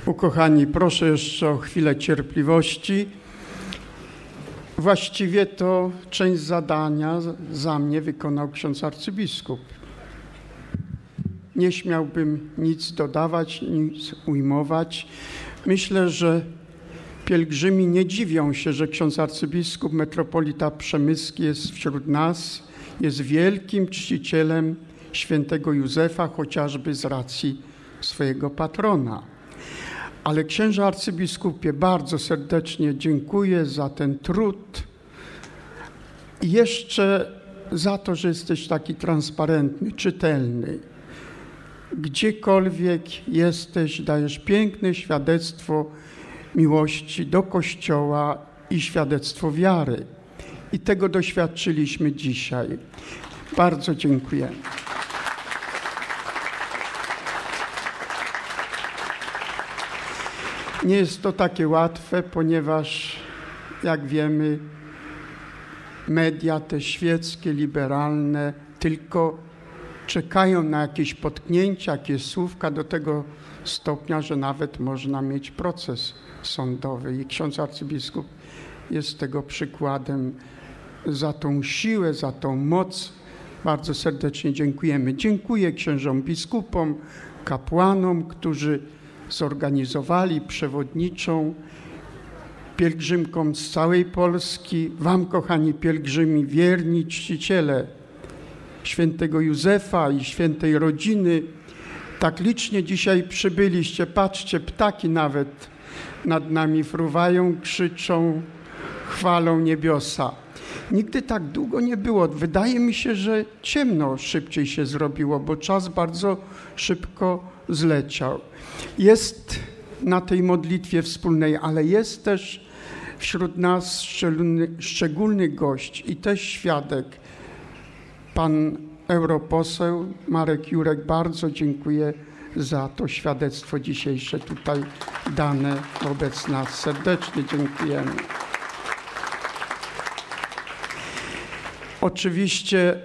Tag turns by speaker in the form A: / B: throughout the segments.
A: Ukochani, proszę jeszcze o chwilę cierpliwości. Właściwie to część zadania za mnie wykonał ksiądz arcybiskup. Nie śmiałbym nic dodawać, nic ujmować. Myślę, że pielgrzymi nie dziwią się, że ksiądz arcybiskup metropolita przemyski jest wśród nas, jest wielkim czcicielem świętego Józefa, chociażby z racji swojego patrona. Ale księże arcybiskupie, bardzo serdecznie dziękuję za ten trud i jeszcze za to, że jesteś taki transparentny, czytelny. Gdziekolwiek jesteś, dajesz piękne świadectwo miłości do Kościoła i świadectwo wiary. I tego doświadczyliśmy dzisiaj. Bardzo dziękujemy. Nie jest to takie łatwe, ponieważ, jak wiemy, media te świeckie, liberalne tylko czekają na jakieś potknięcia, jakieś słówka do tego stopnia, że nawet można mieć proces sądowy. I ksiądz arcybiskup jest tego przykładem. Za tą siłę, za tą moc bardzo serdecznie dziękujemy. Dziękuję księżom biskupom, kapłanom, którzy zorganizowali przewodniczą pielgrzymkom z całej Polski, wam, kochani pielgrzymi, wierni czciciele świętego Józefa i świętej rodziny. Tak licznie dzisiaj przybyliście. Patrzcie, ptaki nawet nad nami fruwają, krzyczą, chwalą niebiosa. Nigdy tak długo nie było. Wydaje mi się, że ciemno szybciej się zrobiło, bo czas bardzo szybko zleciał. Jest na tej modlitwie wspólnej, ale jest też wśród nas szczególny gość i też świadek. Pan europoseł Marek Jurek, bardzo dziękuję za to świadectwo dzisiejsze tutaj dane wobec nas. Serdecznie dziękujemy. Oczywiście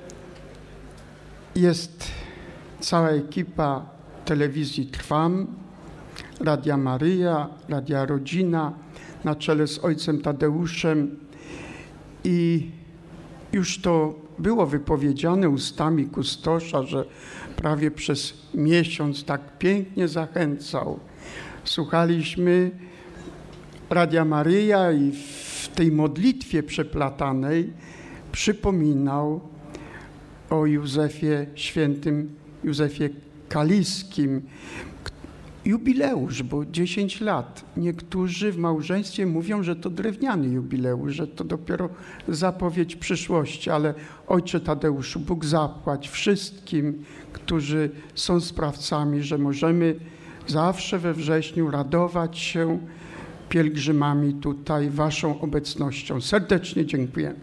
A: jest cała ekipa telewizji Trwam, Radia Maryja, Radia Rodzina na czele z ojcem Tadeuszem i już to było wypowiedziane ustami kustosza, że prawie przez miesiąc tak pięknie zachęcał. Słuchaliśmy Radia Maryja i w tej modlitwie przeplatanej przypominał o Józefie, świętym Józefie Kaliskim. Jubileusz, bo 10 lat. Niektórzy w małżeństwie mówią, że to drewniany jubileusz, że to dopiero zapowiedź przyszłości, ale ojcze Tadeuszu, Bóg zapłać wszystkim, którzy są sprawcami, że możemy zawsze we wrześniu radować się pielgrzymami tutaj, waszą obecnością. Serdecznie dziękuję.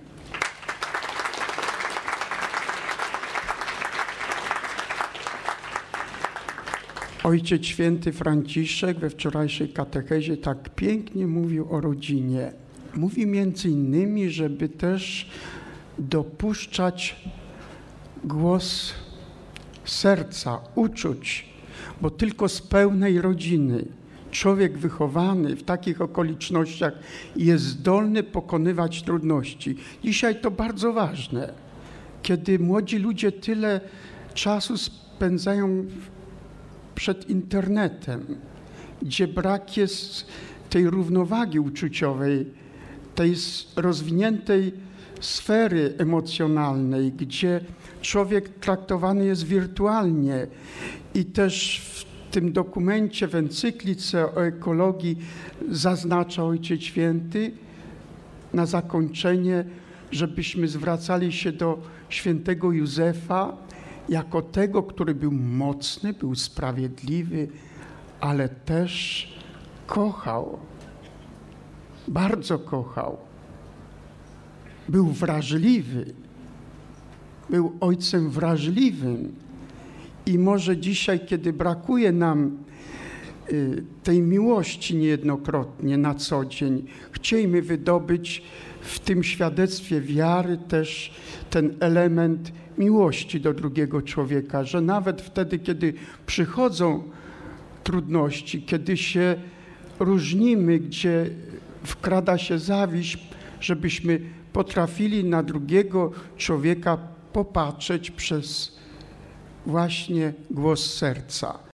A: Ojciec święty Franciszek we wczorajszej katechezie tak pięknie mówił o rodzinie. Mówi między innymi, żeby też dopuszczać głos serca, uczuć, bo tylko z pełnej rodziny człowiek wychowany w takich okolicznościach jest zdolny pokonywać trudności. Dzisiaj to bardzo ważne, kiedy młodzi ludzie tyle czasu spędzają przed internetem, gdzie brak jest tej równowagi uczuciowej, tej rozwiniętej sfery emocjonalnej, gdzie człowiek traktowany jest wirtualnie. I też w tym dokumencie, w encyklice o ekologii zaznacza Ojciec Święty na zakończenie, żebyśmy zwracali się do świętego Józefa jako tego, który był mocny, był sprawiedliwy, ale też kochał, bardzo kochał. Był wrażliwy, był ojcem wrażliwym i może dzisiaj, kiedy brakuje nam tej miłości niejednokrotnie na co dzień, chcielibyśmy wydobyć w tym świadectwie wiary też ten element miłości do drugiego człowieka, że nawet wtedy, kiedy przychodzą trudności, kiedy się różnimy, gdzie wkrada się zawiść, żebyśmy potrafili na drugiego człowieka popatrzeć przez właśnie głos serca.